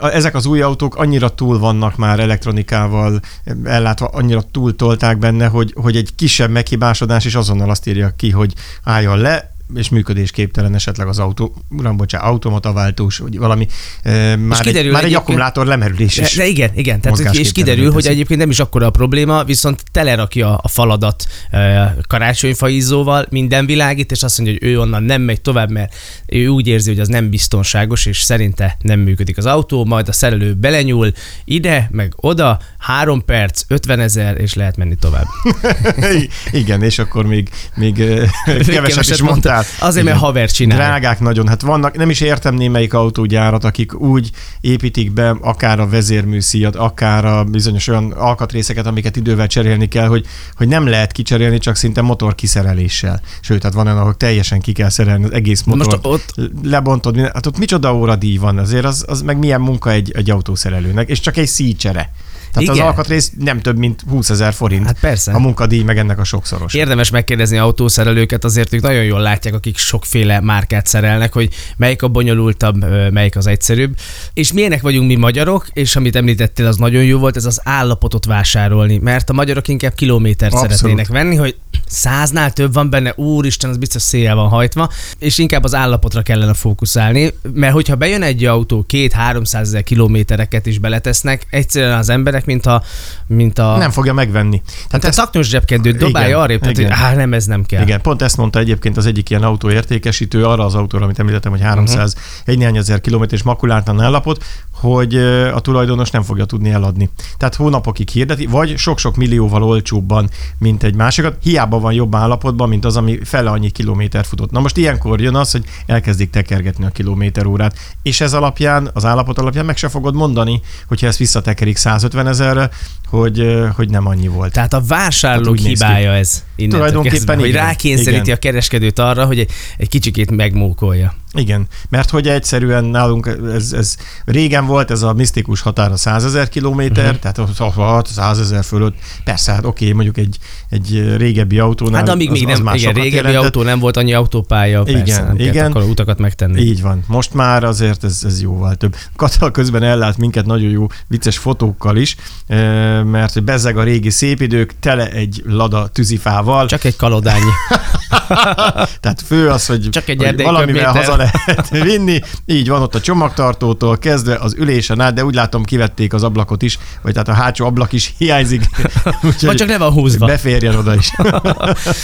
ezek az új autók annyira túl vannak már elektronikával ellátva, annyira túl tolták benne, hogy egy kisebb meghibásodás is azonnal azt írja ki, hogy álljon le, és működésképtelen esetleg az automataváltós, vagy valami, már egy akkumulátor lemerülés is. De igen. Tehát, és kiderül, hogy egyébként nem is akkora a probléma, viszont telerakja a faladat karácsonyfaizzóval, minden világít, és azt mondja, hogy ő onnan nem megy tovább, mert ő úgy érzi, hogy az nem biztonságos, és szerinte nem működik az autó, majd a szerelő belenyúl ide, meg oda, 3 perc, 50 000, és lehet menni tovább. Igen, és akkor még keveset is mondtál. Azért, mert haver csinál. Drágák nagyon. Hát vannak, nem is értem némelyik autógyárat, akik úgy építik be akár a vezérműszíjat, akár a bizonyos olyan alkatrészeket, amiket idővel cserélni kell, hogy nem lehet kicserélni, csak szinte motor kiszereléssel. Sőt, hát van olyan, ahol teljesen ki kell szerelni az egész motort. Ott lebontod, hát ott micsoda óradíj van azért, az meg milyen munka egy autószerelőnek, és csak egy szíjcsere. Tehát igen. Az alkatrész nem több, mint 20 000 forint. Hát persze. A munkadíj meg ennek a sokszoros. Érdemes megkérdezni autószerelőket, azért ők nagyon jól látják, akik sokféle márkát szerelnek, hogy melyik a bonyolultabb, melyik az egyszerűbb. És milyenek vagyunk mi magyarok, és amit említettél, az nagyon jó volt, ez az állapotot vásárolni, mert a magyarok inkább kilométert szeretnének venni, hogy 100-nál több van benne, úristen, az biztos széjjel van hajtva, és inkább az állapotra kellene fókuszálni, mert hogyha bejön egy autó, 200-300 000 kilométereket is beletesznek, egyszerűen az emberek, mint a... Nem fogja megvenni. Tehát a szaknyos zsebkendőt dobálja arrébb, tehát hogy nem, ez nem kell. Igen, pont ezt mondta egyébként az egyik ilyen autóértékesítő arra az autóra, amit említettem, hogy 300 néhány ezer kilométeres makulátlan állapot, hogy a tulajdonos nem fogja tudni eladni. Tehát hónapokig hirdeti, vagy sok-sok millióval olcsóbban, mint egy másikat, hiába van jobb állapotban, mint az, ami fele annyi kilométer futott. Na most ilyenkor jön az, hogy elkezdik tekergetni a kilométerórát, és ez alapján, az állapot alapján meg se fogod mondani, hogyha ezt visszatekerik 150 000-re, hogy nem annyi volt. Tehát a vásárlók hibája ez innentől kezdve, hogy rákényszeríti a kereskedőt arra, hogy egy kicsikét megmókolja. Igen, mert hogy egyszerűen nálunk ez régen volt ez a misztikus határa 100 000 kilométer, tehát 100 000 fölött, persze, hát oké, mondjuk egy régebbi autónál. Hát amíg még nem, igen, régebbi autó nem volt annyi autópálya, persze, nem kellett akkor utakat megtenni. Így van, most már azért ez jóval több. Kata közben ellát minket nagyon jó vicces fotókkal is, mert bezzeg a régi szép idők, tele egy lada tűzifával. Csak egy kalodányi. Tehát fő az, hogy valamivel haza lehet vinni. Így van, ott a csomagtartótól kezdve az ülésen át, de úgy látom kivették az ablakot is, vagy tehát a hátsó ablak is hiányzik. Vagy csak le van húzva. Beférjen oda is.